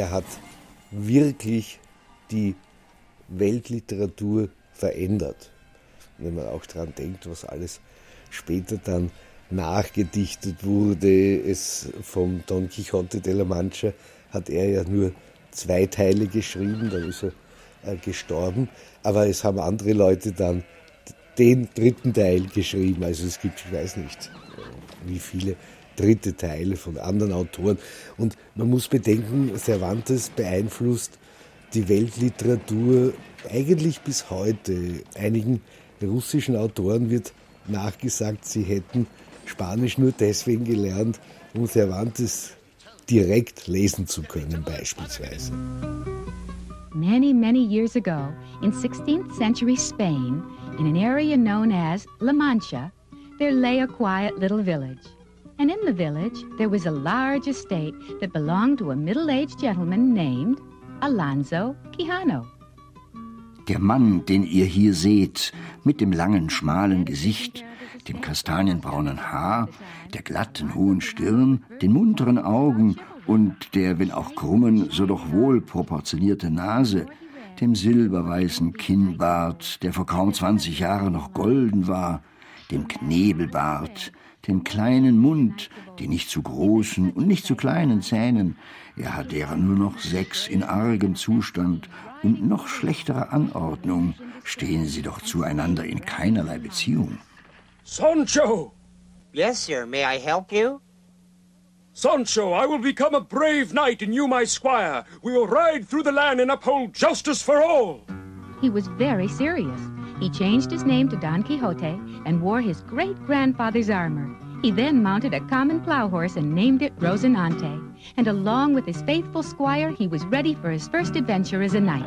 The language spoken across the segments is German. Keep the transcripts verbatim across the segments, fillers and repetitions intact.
er hat wirklich die Weltliteratur verändert. Wenn man auch daran denkt, was alles später dann nachgedichtet wurde, es vom Don Quixote de la Mancha hat er ja nur zwei Teile geschrieben, dann ist er äh, gestorben, aber es haben andere Leute dann den dritten Teil geschrieben, also es gibt, ich weiß nicht, wie viele dritte Teile von anderen Autoren. Und man muss bedenken, Cervantes beeinflusst die Weltliteratur eigentlich bis heute. Einigen russischen Autoren wird nachgesagt, sie hätten Spanisch nur deswegen gelernt, um Cervantes direkt lesen zu können, beispielsweise. Many, many years ago, in sixteenth century Spain, in an area known as La Mancha, there lay a quiet little village. And in the village, there was a large estate that belonged to a middle-aged gentleman named Alonso Quijano. Der Mann, den ihr hier seht, mit dem langen, schmalen Gesicht, dem kastanienbraunen Haar, der glatten, hohen Stirn, den munteren Augen und der, wenn auch krummen, so doch wohl proportionierte Nase, dem silberweißen Kinnbart, der vor kaum zwanzig Jahren noch golden war, dem Knebelbart, dem kleinen Mund, die nicht zu großen und nicht zu kleinen Zähnen, er hat deren nur noch sechs in argem Zustand und noch schlechterer Anordnung, stehen sie doch zueinander in keinerlei Beziehung. Sancho! Yes, sir. May I help you? Sancho, I will become a brave knight and you my squire. We will ride through the land and uphold justice for all. He was very serious. He changed his name to Don Quixote and wore his great-grandfather's armor. He then mounted a common plow horse and named it Rosinante. And along with his faithful squire, he was ready for his first adventure as a knight.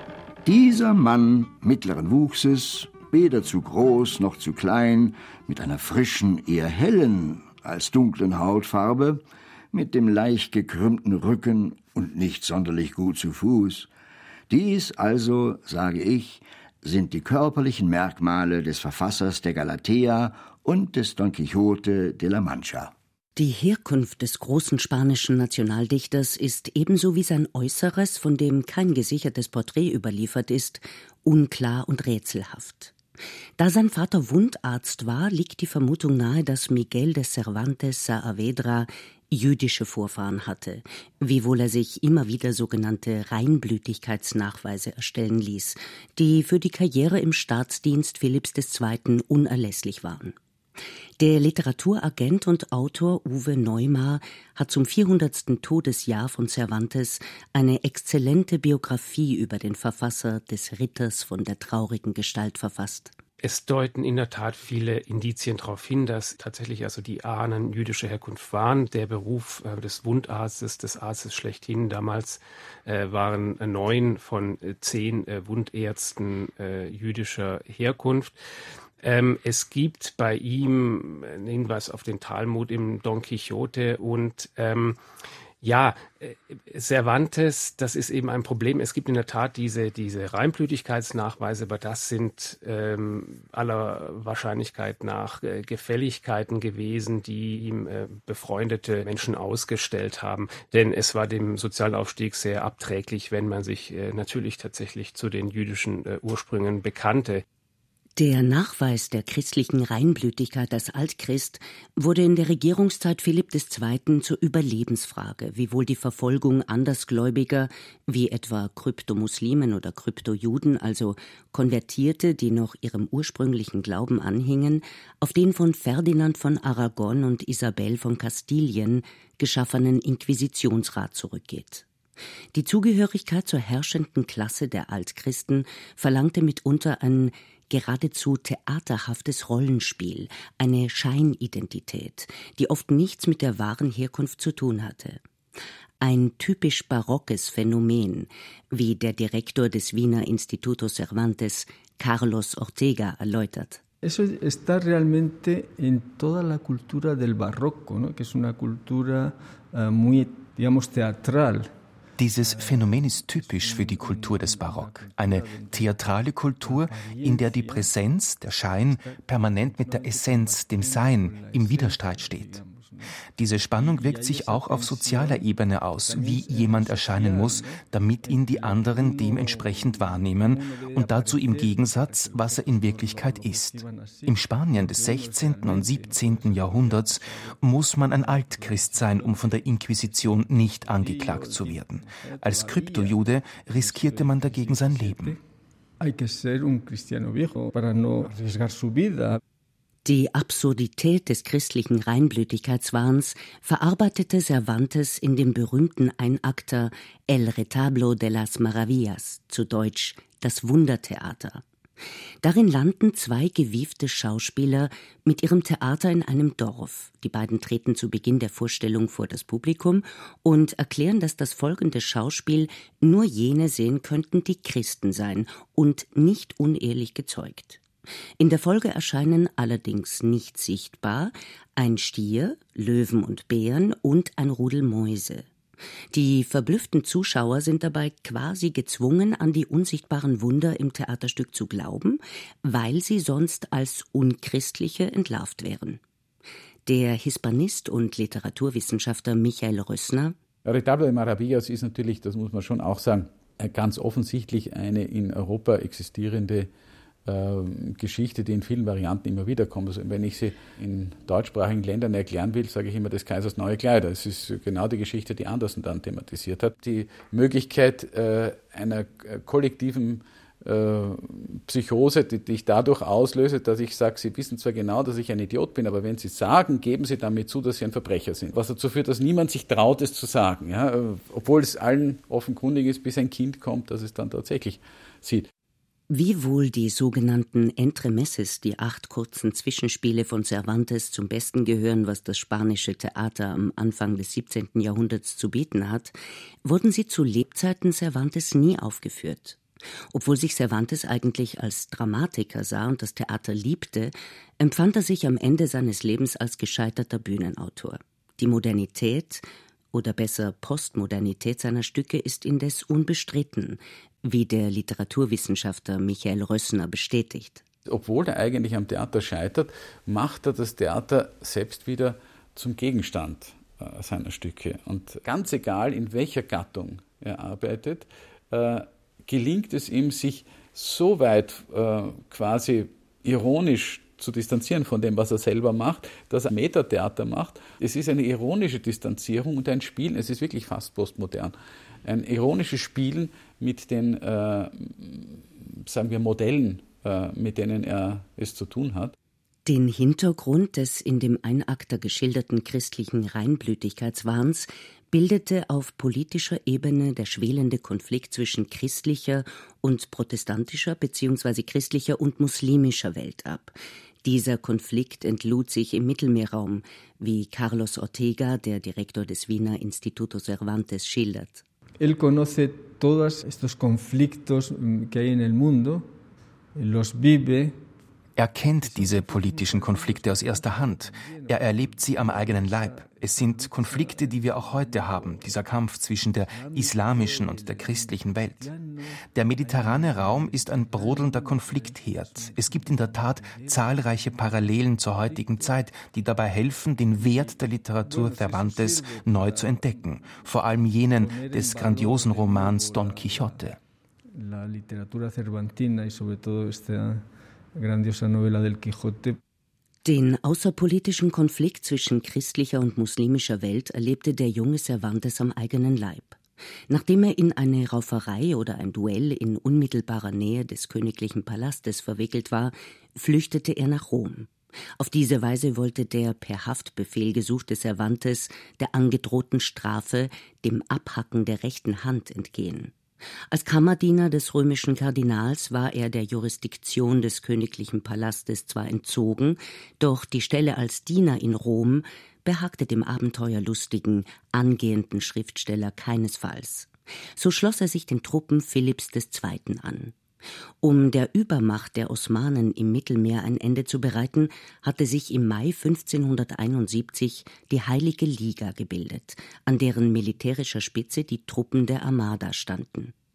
Dieser Mann mittleren Wuchses, weder zu groß noch zu klein, mit einer frischen, eher hellen als dunklen Hautfarbe, mit dem leicht gekrümmten Rücken und nicht sonderlich gut zu Fuß. Dies also, sage ich, sind die körperlichen Merkmale des Verfassers der Galatea und des Don Quixote de la Mancha. Die Herkunft des großen spanischen Nationaldichters ist ebenso wie sein Äußeres, von dem kein gesichertes Porträt überliefert ist, unklar und rätselhaft. Da sein Vater Wundarzt war, liegt die Vermutung nahe, dass Miguel de Cervantes Saavedra jüdische Vorfahren hatte, wiewohl er sich immer wieder sogenannte Reinblütigkeitsnachweise erstellen ließ, die für die Karriere im Staatsdienst Philipps der Zweiten unerlässlich waren. Der Literaturagent und Autor Uwe Neumar hat zum vierhundertsten Todesjahr von Cervantes eine exzellente Biografie über den Verfasser des Ritters von der traurigen Gestalt verfasst. Es deuten in der Tat viele Indizien darauf hin, dass tatsächlich also die Ahnen jüdischer Herkunft waren. Der Beruf äh, des Wundarztes, des Arztes schlechthin, damals äh, waren äh, neun von äh, zehn äh, Wundärzten äh, jüdischer Herkunft. Ähm, es gibt bei ihm einen Hinweis auf den Talmud im Don Quixote und ähm, ja, äh, Cervantes, das ist eben ein Problem. Es gibt in der Tat diese, diese Reinblütigkeitsnachweise, aber das sind ähm, aller Wahrscheinlichkeit nach äh, Gefälligkeiten gewesen, die ihm äh, befreundete Menschen ausgestellt haben. Denn es war dem Sozialaufstieg sehr abträglich, wenn man sich äh, natürlich tatsächlich zu den jüdischen äh, Ursprüngen bekannte. Der Nachweis der christlichen Reinblütigkeit als Altchrist wurde in der Regierungszeit Philipp des Zweiten zur Überlebensfrage, wiewohl die Verfolgung Andersgläubiger, wie etwa Kryptomuslimen oder Kryptojuden, also Konvertierte, die noch ihrem ursprünglichen Glauben anhingen, auf den von Ferdinand von Aragon und Isabel von Kastilien geschaffenen Inquisitionsrat zurückgeht. Die Zugehörigkeit zur herrschenden Klasse der Altchristen verlangte mitunter ein geradezu theaterhaftes Rollenspiel, eine Scheinidentität, die oft nichts mit der wahren Herkunft zu tun hatte. Ein typisch barockes Phänomen, wie der Direktor des Wiener Instituto Cervantes, Carlos Ortega, erläutert. Eso está realmente en toda la cultura del barroco, ¿no? Que es una cultura uh, muy, digamos, teatral. Dieses Phänomen ist typisch für die Kultur des Barock. Eine theatrale Kultur, in der die Präsenz, der Schein, permanent mit der Essenz, dem Sein, im Widerstreit steht. Diese Spannung wirkt sich auch auf sozialer Ebene aus, wie jemand erscheinen muss, damit ihn die anderen dementsprechend wahrnehmen und dazu im Gegensatz, was er in Wirklichkeit ist. Im Spanien des sechzehnten und siebzehnten Jahrhunderts muss man ein Altchrist sein, um von der Inquisition nicht angeklagt zu werden. Als Kryptojude riskierte man dagegen sein Leben. Die Absurdität des christlichen Reinblütigkeitswahns verarbeitete Cervantes in dem berühmten Einakter El Retablo de las Maravillas, zu Deutsch Das Wundertheater. Darin landen zwei gewiefte Schauspieler mit ihrem Theater in einem Dorf. Die beiden treten zu Beginn der Vorstellung vor das Publikum und erklären, dass das folgende Schauspiel nur jene sehen könnten, die Christen seien und nicht unehelich gezeugt. In der Folge erscheinen allerdings nicht sichtbar ein Stier, Löwen und Bären und ein Rudel Mäuse. Die verblüfften Zuschauer sind dabei quasi gezwungen, an die unsichtbaren Wunder im Theaterstück zu glauben, weil sie sonst als Unchristliche entlarvt wären. Der Hispanist und Literaturwissenschaftler Michael Rössner: Retablo de Maravillas ist natürlich, das muss man schon auch sagen, ganz offensichtlich eine in Europa existierende Geschichte, die in vielen Varianten immer wieder kommt. Also wenn ich sie in deutschsprachigen Ländern erklären will, sage ich immer des Kaisers neue Kleider. Es ist genau die Geschichte, die Andersen dann thematisiert hat. Die Möglichkeit äh, einer kollektiven äh, Psychose, die, die ich dadurch auslöse, dass ich sage, Sie wissen zwar genau, dass ich ein Idiot bin, aber wenn Sie sagen, geben Sie damit zu, dass Sie ein Verbrecher sind. Was dazu führt, dass niemand sich traut, es zu sagen. Ja? Obwohl es allen offenkundig ist, bis ein Kind kommt, dass es dann tatsächlich sieht. Wie wohl die sogenannten Entremeses, die acht kurzen Zwischenspiele von Cervantes, zum Besten gehören, was das spanische Theater am Anfang des siebzehnten Jahrhunderts zu bieten hat, wurden sie zu Lebzeiten Cervantes nie aufgeführt. Obwohl sich Cervantes eigentlich als Dramatiker sah und das Theater liebte, empfand er sich am Ende seines Lebens als gescheiterter Bühnenautor. Die Modernität oder besser Postmodernität seiner Stücke ist indes unbestritten, wie der Literaturwissenschaftler Michael Rössner bestätigt. Obwohl er eigentlich am Theater scheitert, macht er das Theater selbst wieder zum Gegenstand äh, seiner Stücke. Und ganz egal, in welcher Gattung er arbeitet, äh, gelingt es ihm, sich so weit äh, quasi ironisch zu distanzieren von dem, was er selber macht, dass er Metatheater macht. Es ist eine ironische Distanzierung und ein Spiel, es ist wirklich fast postmodern, ein ironisches Spielen mit den, äh, sagen wir, Modellen, äh, mit denen er es zu tun hat. Den Hintergrund des in dem Einakter geschilderten christlichen Reinblütigkeitswahns bildete auf politischer Ebene der schwelende Konflikt zwischen christlicher und protestantischer bzw. christlicher und muslimischer Welt ab. Dieser Konflikt entlud sich im Mittelmeerraum, wie Carlos Ortega, der Direktor des Wiener Instituto Cervantes, schildert. Él conoce todos estos conflictos que hay en el mundo, los vive. Er kennt diese politischen Konflikte aus erster Hand. Er erlebt sie am eigenen Leib. Es sind Konflikte, die wir auch heute haben, dieser Kampf zwischen der islamischen und der christlichen Welt. Der mediterrane Raum ist ein brodelnder Konfliktherd. Es gibt in der Tat zahlreiche Parallelen zur heutigen Zeit, die dabei helfen, den Wert der Literatur Cervantes neu zu entdecken, vor allem jenen des grandiosen Romans Don Quixote. La literatura cervantina y sobre todo esta grandiosa novela del Quijote. Den außerpolitischen Konflikt zwischen christlicher und muslimischer Welt erlebte der junge Cervantes am eigenen Leib. Nachdem er in eine Rauferei oder ein Duell in unmittelbarer Nähe des königlichen Palastes verwickelt war, flüchtete er nach Rom. Auf diese Weise wollte der per Haftbefehl gesuchte Cervantes der angedrohten Strafe, dem Abhacken der rechten Hand, entgehen. Als Kammerdiener des römischen Kardinals war er der Jurisdiktion des königlichen Palastes zwar entzogen, doch die Stelle als Diener in Rom behagte dem abenteuerlustigen, angehenden Schriftsteller keinesfalls. So schloss er sich den Truppen Philipps des Zweiten an. Um der Übermacht der Osmanen im Mittelmeer ein Ende zu bereiten, hatte sich im Mai fünfzehnhunderteinundsiebzig die Heilige Liga gebildet, an deren militärischer Spitze die Truppen der Armada standen.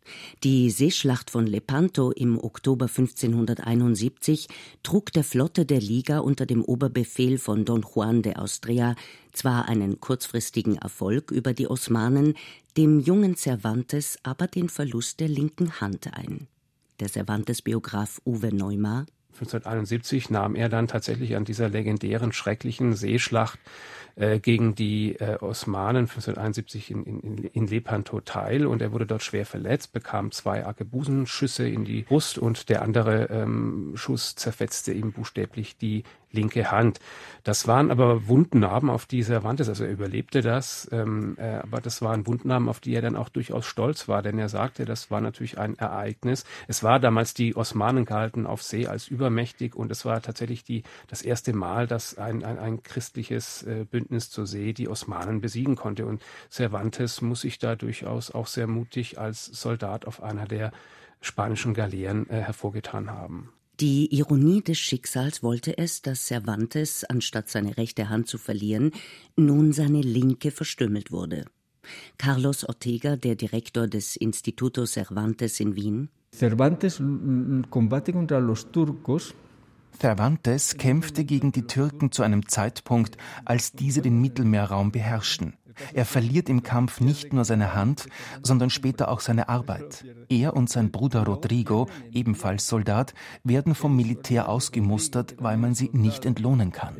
Die Seeschlacht von Lepanto im Oktober fünfzehnhunderteinundsiebzig trug der Flotte der Liga unter dem Oberbefehl von Don Juan de Austria zwar einen kurzfristigen Erfolg über die Osmanen, dem jungen Cervantes aber den Verlust der linken Hand ein. Der Cervantes-Biograf Uwe Neumar: fünfzehnhunderteinundsiebzig nahm er dann tatsächlich an dieser legendären, schrecklichen Seeschlacht äh, gegen die äh, Osmanen fünfzehnhunderteinundsiebzig in, in, in Lepanto teil, und er wurde dort schwer verletzt, bekam zwei Arkebusenschüsse in die Brust und der andere ähm, Schuss zerfetzte ihm buchstäblich die linke Hand. Das waren aber Wundnarben, auf die Cervantes, also er überlebte das, ähm, äh, aber das waren Wundnarben, auf die er dann auch durchaus stolz war, denn er sagte, das war natürlich ein Ereignis. Es war damals, die Osmanen galten auf See als übermächtig, und es war tatsächlich die, das erste Mal, dass ein, ein, ein christliches äh, Bündnis zur See die Osmanen besiegen konnte, und Cervantes muss sich da durchaus auch sehr mutig als Soldat auf einer der spanischen Galeeren äh, hervorgetan haben. Die Ironie des Schicksals wollte es, dass Cervantes, anstatt seine rechte Hand zu verlieren, nun seine linke verstümmelt wurde. Carlos Ortega, der Direktor des Instituto Cervantes in Wien: Cervantes combate contra los turcos. Cervantes kämpfte gegen die Türken zu einem Zeitpunkt, als diese den Mittelmeerraum beherrschten. Er verliert im Kampf nicht nur seine Hand, sondern später auch seine Arbeit. Er und sein Bruder Rodrigo, ebenfalls Soldat, werden vom Militär ausgemustert, weil man sie nicht entlohnen kann.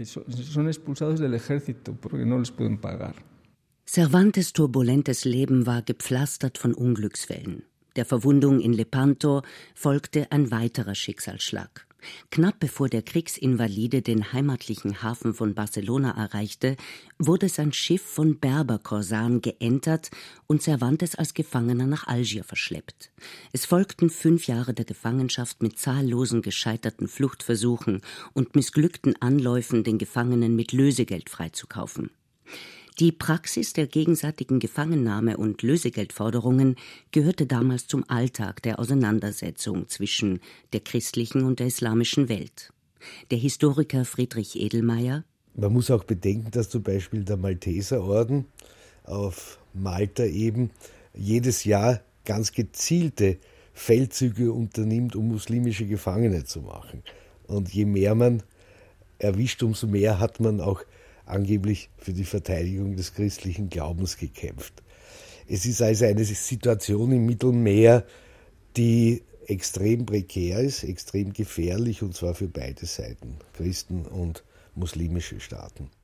Cervantes' turbulentes Leben war gepflastert von Unglücksfällen. Der Verwundung in Lepanto folgte ein weiterer Schicksalsschlag. Knapp bevor der Kriegsinvalide den heimatlichen Hafen von Barcelona erreichte, wurde sein Schiff von Berberkorsaren geentert und Cervantes als Gefangener nach Algier verschleppt. Es folgten fünf Jahre der Gefangenschaft mit zahllosen gescheiterten Fluchtversuchen und missglückten Anläufen, den Gefangenen mit Lösegeld freizukaufen. Die Praxis der gegenseitigen Gefangennahme und Lösegeldforderungen gehörte damals zum Alltag der Auseinandersetzung zwischen der christlichen und der islamischen Welt. Der Historiker Friedrich Edelmeier: Man muss auch bedenken, dass zum Beispiel der Malteserorden auf Malta eben jedes Jahr ganz gezielte Feldzüge unternimmt, um muslimische Gefangene zu machen. Und je mehr man erwischt, umso mehr hat man auch angeblich für die Verteidigung des christlichen Glaubens gekämpft. Es ist also eine Situation im Mittelmeer, die extrem prekär ist, extrem gefährlich, und zwar für beide Seiten, Christen und muslimische Staaten.